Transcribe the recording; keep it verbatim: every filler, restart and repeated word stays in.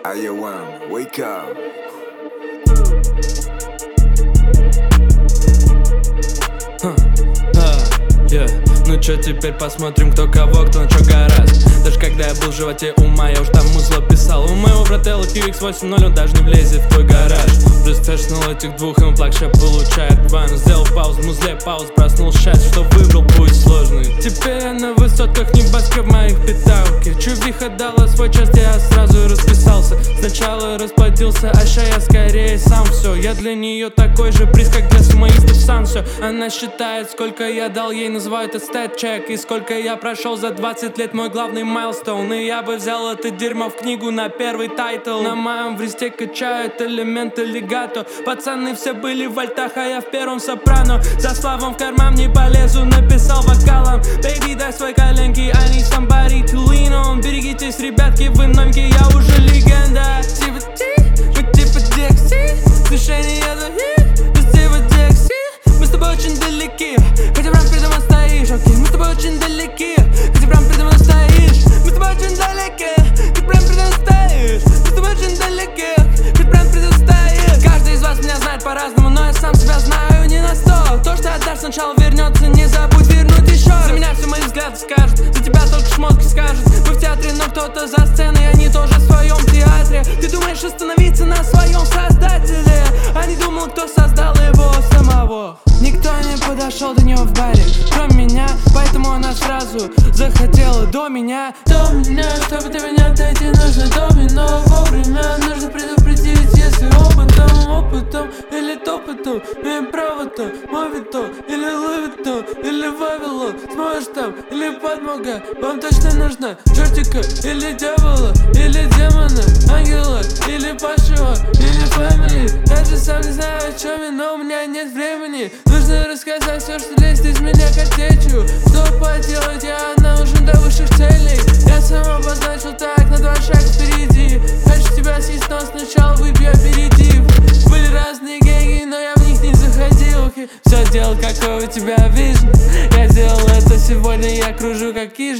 I am, wake up. Huh. Ah, yeah. Ну чё, теперь посмотрим, кто кого, кто на чё гораст. Даже когда я был в животе ума, я уж там музло писал. У моего брателла кью икс восемь ноль, он даже не влезет в твой гараж. Представил этих двух, ему плакша получает ванну. Сделал пауз, музле пауз, проснул счастье, что выбрал путь сложный. Теперь я на высотках, небоскреб моих питалки. Чувиха дала свой час, я сразу и расписался. Сначала расплатился, а ща я скорее сам все. Я для нее такой же приз, как для сумоистов сам все. Она считает, сколько я дал ей, называют это стат-чек. И сколько я прошел за двадцать лет, мой главный майлстоун. И я бы взял это дерьмо в книгу на первый тайтл. На моем вресте качают элементы легато. Пацаны все были в альтах, а я в первом сопрано. За словом в карман не полезу, написал вокалом. Baby, дай свои коленки, I need somebody to lean on. Берегитесь, ребятки, вы новенькие, я уже легенда. Типа ты, мы типа Дикси. Движение за хит, мы типа Дикси. Мы с тобой очень далеки, хотя прям передо мной стоишь. Окей, мы с тобой очень далеки, хотя прям передо мной стоишь. Мы с тобой очень далеки, ты прям передо мной стоишь. Мы с тобой очень далеки, ты прям передо мной стоишь. Каждый из вас меня знает по-разному, но я сам себя знаю не на сто. То, что отдашь, сначала вернется, не забудь вернуть еще раз. За меня все мои взгляды скажут, за тебя только шмотки скажут. Мы в театре, но кто-то за сценой, они тоже в своем театре. Ты думаешь остановиться на своем создателе, а не думал, кто создал его самого. Никто не подошел до него в баре, кроме меня, поэтому она сразу захотела до меня. До меня, чтобы до меня дойти, нужно домино. Вовремя нужно предупредить, если опытом, опытом или топотом. Имеем право-то, мовито, или ловито, или вавило. Сможешь там, или подмога, вам точно нужна чертика, или дьявола, или демона, ангела, или пашего, или фэмили. Даже сам не знаю, о чем я, но у меня нет времени. Нужно рассказать все, что лезет из меня картечью. Что поделать, я нужен до высших целей. Я сам обозначил так, на два шага впереди. Хочу тебя съесть, но сначала выпью аперитив. Были разные геги, но я в них не заходил. Все делал, какой у тебя вижн. Я делал это сегодня, я кружу как киш.